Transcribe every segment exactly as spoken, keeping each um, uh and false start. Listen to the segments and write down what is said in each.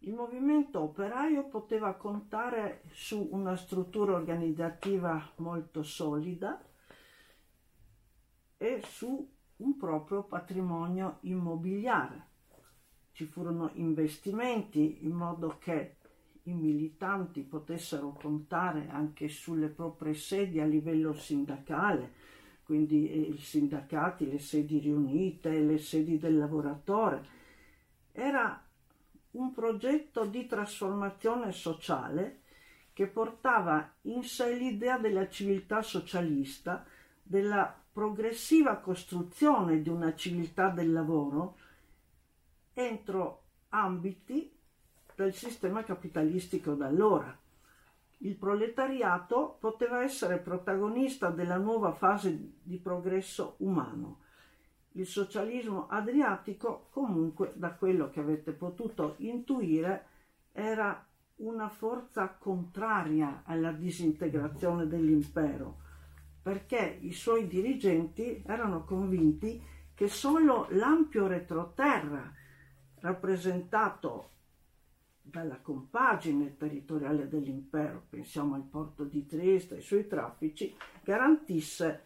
il movimento operaio poteva contare su una struttura organizzativa molto solida e su un proprio patrimonio immobiliare. Ci furono investimenti in modo che i militanti potessero contare anche sulle proprie sedi a livello sindacale, quindi i sindacati, le sedi riunite, le sedi del lavoratore. Era un progetto di trasformazione sociale che portava in sé l'idea della civiltà socialista, della progressiva costruzione di una civiltà del lavoro entro ambiti del sistema capitalistico d'allora. Il proletariato poteva essere protagonista della nuova fase di progresso umano. Il socialismo adriatico, comunque, da quello che avete potuto intuire, era una forza contraria alla disintegrazione dell'impero, perché i suoi dirigenti erano convinti che solo l'ampio retroterra rappresentato dalla compagine territoriale dell'impero, pensiamo al porto di Trieste e ai suoi traffici, garantisse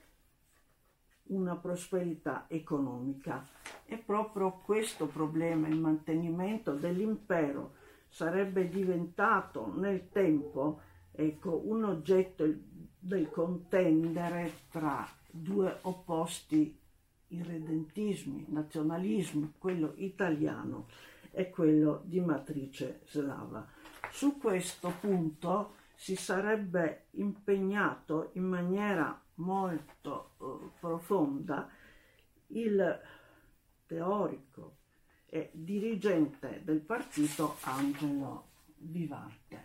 una prosperità economica. E proprio questo problema, il mantenimento dell'impero, sarebbe diventato nel tempo, ecco, un oggetto del contendere tra due opposti irredentismi, nazionalismo, quello italiano e quello di matrice slava. Su questo punto si sarebbe impegnato in maniera molto uh, profonda il teorico e dirigente del partito Angelo Vivante,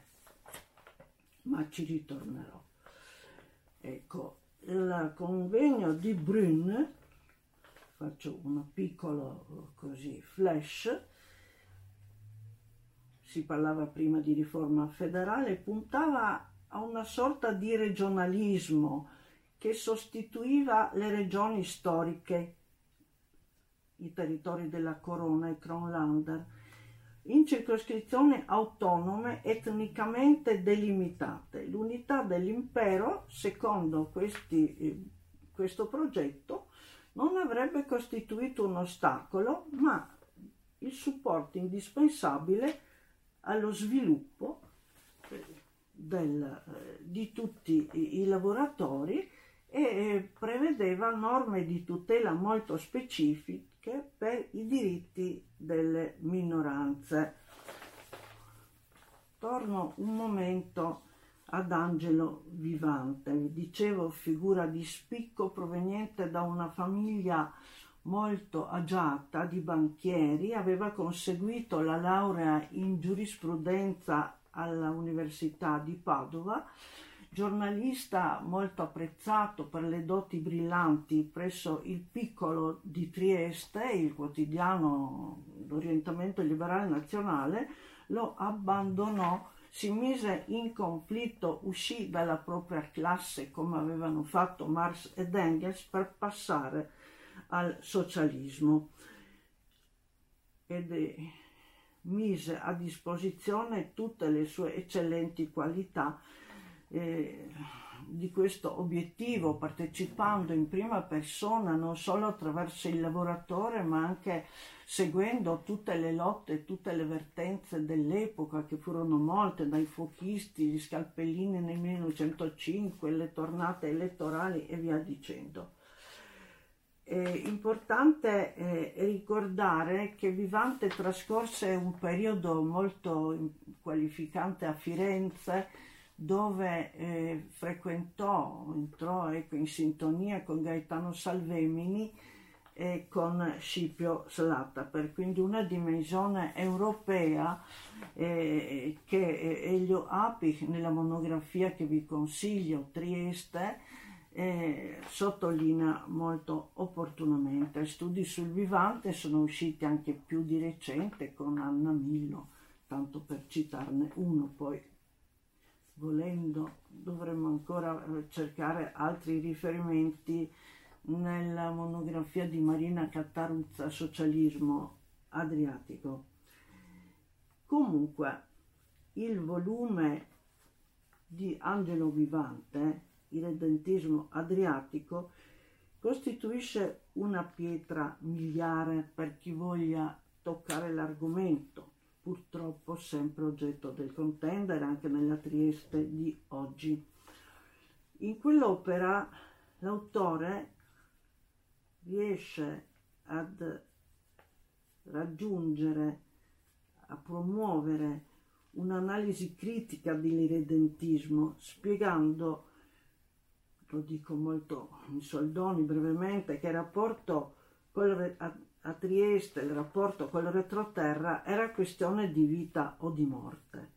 ma ci ritornerò. Ecco, il convegno di Brünn, faccio un piccolo così flash, si parlava prima di riforma federale, puntava a una sorta di regionalismo che sostituiva le regioni storiche, i territori della Corona e Kronlander, in circoscrizioni autonome etnicamente delimitate. L'unità dell'impero, secondo questi, eh, questo progetto, non avrebbe costituito un ostacolo, ma il supporto indispensabile allo sviluppo del, di tutti i, i lavoratori e prevedeva norme di tutela molto specifiche per i diritti delle minoranze. Torno un momento ad Angelo Vivante. Vi dicevo, figura di spicco proveniente da una famiglia molto agiata di banchieri, aveva conseguito la laurea in giurisprudenza alla Università di Padova, giornalista molto apprezzato per le doti brillanti presso il Piccolo di Trieste, il quotidiano d'orientamento liberale nazionale, lo abbandonò, si mise in conflitto, uscì dalla propria classe come avevano fatto Marx ed Engels per passare al socialismo ed eh, mise a disposizione tutte le sue eccellenti qualità eh, di questo obiettivo, partecipando in prima persona non solo attraverso il lavoratore ma anche seguendo tutte le lotte, tutte le vertenze dell'epoca, che furono molte, dai fuochisti, gli scalpellini nel millenovecentocinque, le tornate elettorali e via dicendo. È importante eh, ricordare che Vivante trascorse un periodo molto qualificante a Firenze, dove eh, frequentò, entrò ecco, in sintonia con Gaetano Salvemini e con Scipio Slattaper, quindi una dimensione europea eh, che Elio Apich, nella monografia che vi consiglio, Trieste, Eh, sottolinea molto opportunamente. Studi sul Vivante sono usciti anche più di recente con Anna Millo, tanto per citarne uno. Poi, volendo, dovremmo ancora cercare altri riferimenti nella monografia di Marina Cattaruzza, Socialismo Adriatico. Comunque Comunque, il volume di Angelo Vivante, Irredentismo adriatico, costituisce una pietra miliare per chi voglia toccare l'argomento, purtroppo sempre oggetto del contendere anche nella Trieste di oggi. In quell'opera l'autore riesce ad raggiungere, a promuovere un'analisi critica dell'irredentismo, spiegando, lo dico molto in soldoni brevemente, che il rapporto col, a, a Trieste, il rapporto col retroterra era questione di vita o di morte,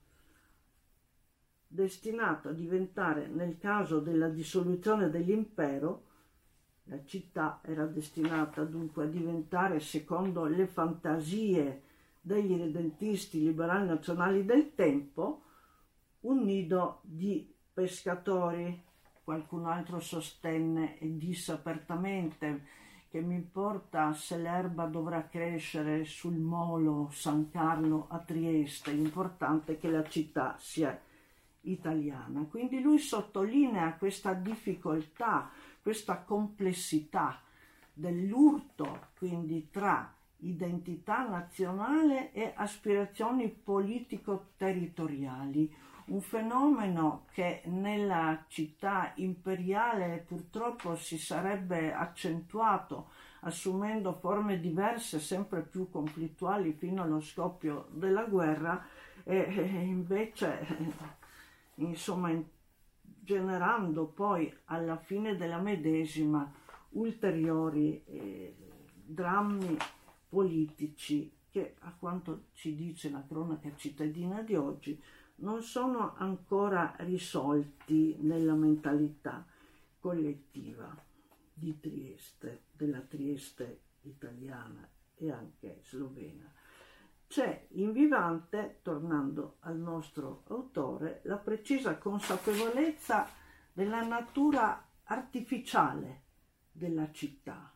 destinato a diventare, nel caso della dissoluzione dell'impero, la città era destinata dunque a diventare, secondo le fantasie degli irredentisti liberali nazionali del tempo, un nido di pescatori. Qualcun altro sostenne e disse apertamente che mi importa se l'erba dovrà crescere sul molo San Carlo a Trieste, l'importante è che la città sia italiana. Quindi lui sottolinea questa difficoltà, questa complessità dell'urto, quindi tra identità nazionale e aspirazioni politico-territoriali, un fenomeno che nella città imperiale purtroppo si sarebbe accentuato, assumendo forme diverse, sempre più conflittuali fino allo scoppio della guerra, e invece, insomma, generando poi alla fine della medesima ulteriori eh, drammi politici che, a quanto ci dice la cronaca cittadina di oggi, non sono ancora risolti nella mentalità collettiva di Trieste, della Trieste italiana e anche slovena. C'è in Vivante, tornando al nostro autore, la precisa consapevolezza della natura artificiale della città.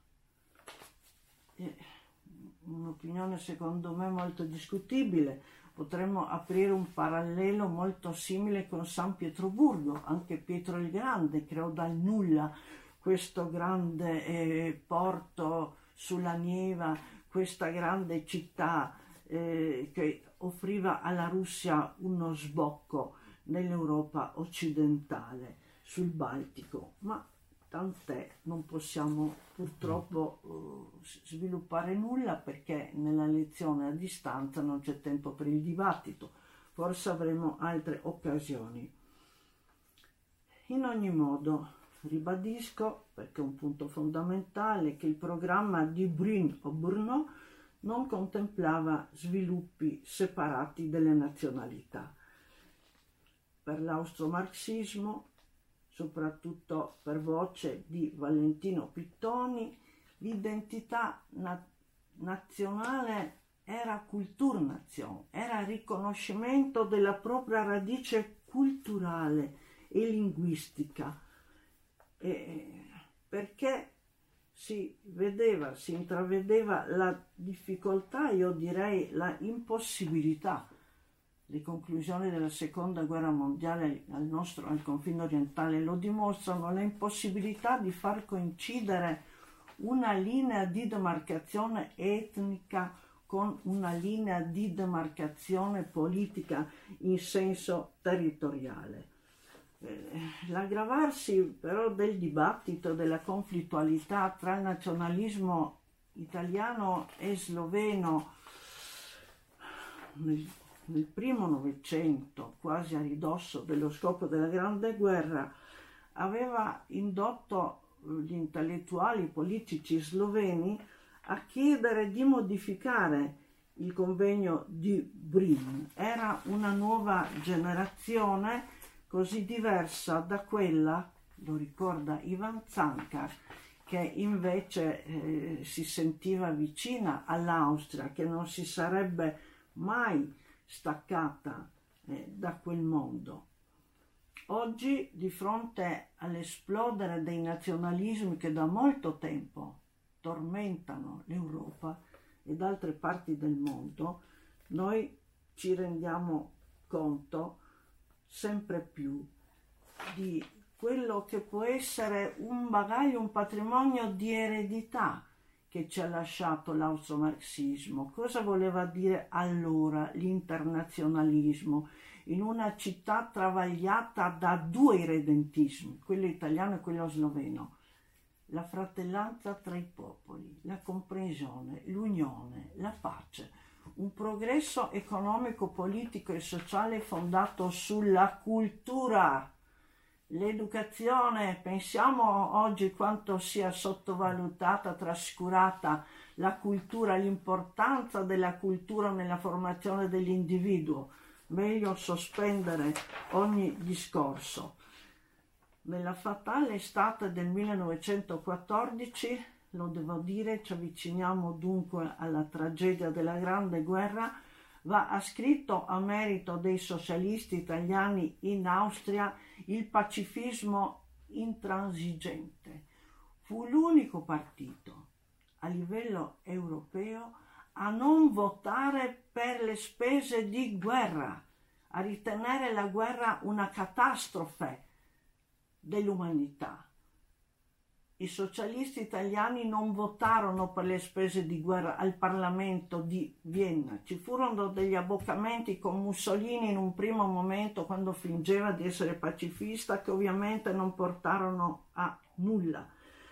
E un'opinione secondo me molto discutibile. Potremmo aprire un parallelo molto simile con San Pietroburgo. Anche Pietro il Grande creò dal nulla questo grande eh, porto sulla Neva, questa grande città eh, che offriva alla Russia uno sbocco nell'Europa occidentale, sul Baltico. Ma tant'è, non possiamo purtroppo uh, sviluppare nulla perché nella lezione a distanza non c'è tempo per il dibattito, forse avremo altre occasioni. In ogni modo, ribadisco, perché è un punto fondamentale, che il programma di Brün o Brno non contemplava sviluppi separati delle nazionalità. Per l'austro-marxismo, soprattutto per voce di Valentino Pittoni, l'identità na- nazionale era Kulturnation, era riconoscimento della propria radice culturale e linguistica, e perché si vedeva, si intravedeva la difficoltà, io direi la impossibilità. Le conclusioni della seconda guerra mondiale al nostro al confine orientale lo dimostrano, la impossibilità di far coincidere una linea di demarcazione etnica con una linea di demarcazione politica in senso territoriale. Eh, l'aggravarsi però del dibattito, della conflittualità tra il nazionalismo italiano e sloveno nel nel primo Novecento, quasi a ridosso dello scoppio della Grande Guerra, aveva indotto gli intellettuali politici sloveni a chiedere di modificare il convegno di Brno. Era una nuova generazione così diversa da quella, lo ricorda Ivan Cankar, che invece eh, si sentiva vicina all'Austria, che non si sarebbe mai staccata eh, da quel mondo. Oggi, di fronte all'esplodere dei nazionalismi che da molto tempo tormentano l'Europa ed altre parti del mondo, noi ci rendiamo conto sempre più di quello che può essere un bagaglio, un patrimonio di eredità che ci ha lasciato l'austro-marxismo. Cosa voleva dire allora l'internazionalismo in una città travagliata da due irredentismi, quello italiano e quello sloveno? La fratellanza tra i popoli, la comprensione, l'unione, la pace, un progresso economico, politico e sociale fondato sulla cultura, l'educazione. Pensiamo oggi quanto sia sottovalutata, trascurata la cultura, l'importanza della cultura nella formazione dell'individuo. Meglio sospendere ogni discorso. Nella fatale estate del millenovecentoquattordici, lo devo dire, ci avviciniamo dunque alla tragedia della Grande Guerra, va ascritto a merito dei socialisti italiani in Austria il pacifismo intransigente. Fu l'unico partito a livello europeo a non votare per le spese di guerra, a ritenere la guerra una catastrofe dell'umanità. I socialisti italiani non votarono per le spese di guerra al Parlamento di Vienna. Ci furono degli abboccamenti con Mussolini in un primo momento, quando fingeva di essere pacifista, che ovviamente non portarono a nulla.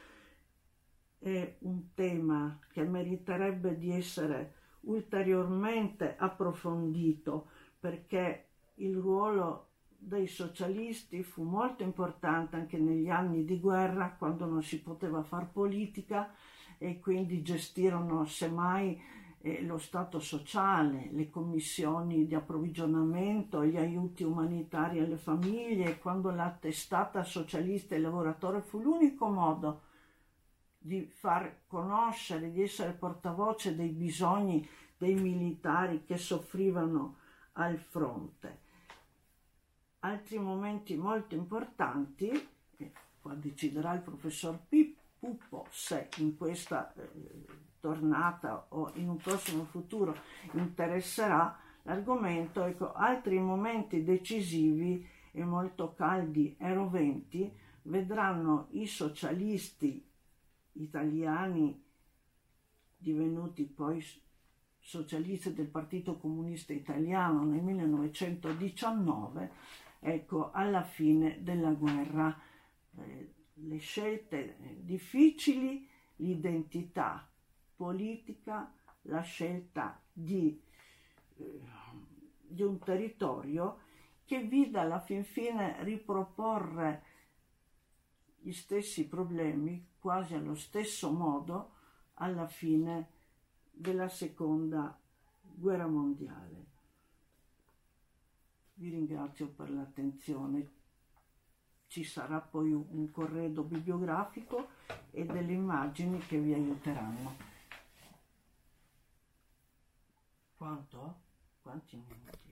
È un tema che meriterebbe di essere ulteriormente approfondito, perché il ruolo dei socialisti fu molto importante anche negli anni di guerra, quando non si poteva far politica, e quindi gestirono semmai eh, lo stato sociale, le commissioni di approvvigionamento, gli aiuti umanitari alle famiglie. Quando la testata socialista Il Lavoratore fu l'unico modo di far conoscere, di essere portavoce dei bisogni dei militari che soffrivano al fronte. Altri momenti molto importanti, e qua deciderà il professor Puppo se in questa eh, tornata o in un prossimo futuro interesserà l'argomento. Ecco, altri momenti decisivi e molto caldi e roventi vedranno i socialisti italiani, divenuti poi socialisti del Partito Comunista Italiano nel millenovecentodiciannove, ecco, alla fine della guerra, eh, le scelte difficili, l'identità politica, la scelta di, eh, di un territorio che vide alla fin fine riproporre gli stessi problemi, quasi allo stesso modo, alla fine della seconda guerra mondiale. Vi ringrazio per l'attenzione. Ci sarà poi un corredo bibliografico e delle immagini che vi aiuteranno. Quanto? Quanti minuti?